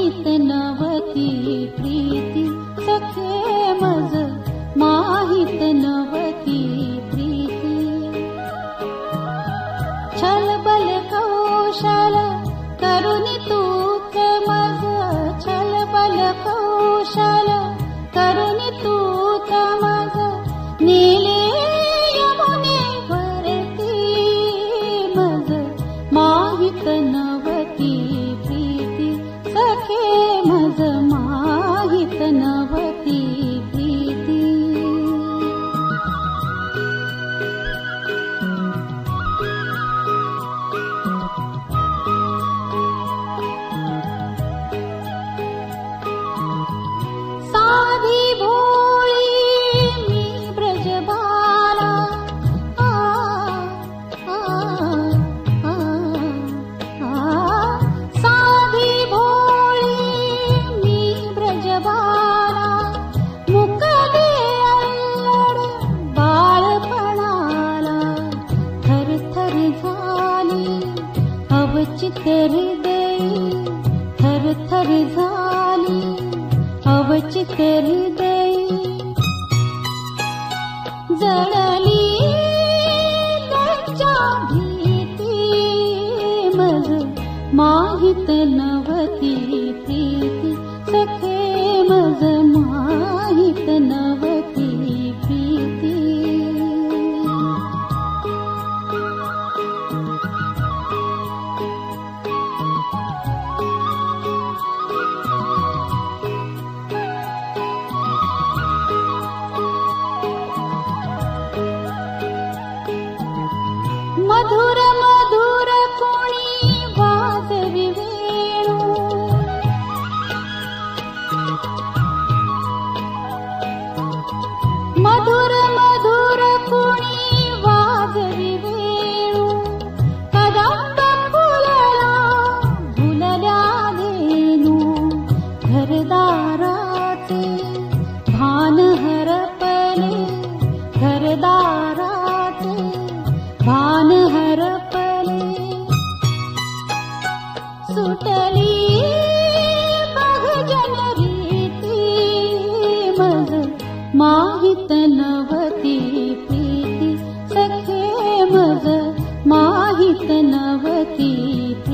माहित नवती प्रीती सखे मज माहित नवती प्रीती छलबल कौशल करुणी तूच मज छलबल कौशल करुणी तूच मज नीले यमुने वरती मज माहित नवती प्रीती सखे मज माहित नवती प्रीती साधी भोळी मी ब्रजबाला साधी भोळी मी ब्रजबाला मुकदे अल्लड बाळपणाला थरथर झाली अवचित हृदयी थरथर झाली अवचित हृदयी जळली लज्जा भीती मज माहित नवती प्रीती सखे मज माहित नवती प्रीती मधुर मधुर कोणी वाजवी वेणू मधुर मधुर कोणी वाजवी वेणू कदंब फुलला फुलल्या धेनू घरदाराचे भान हरपले घरदाराचे भान हरपले सुटली बघजन रीती मज माहित नवती प्रीती सखे मज माहित नवती प्रीती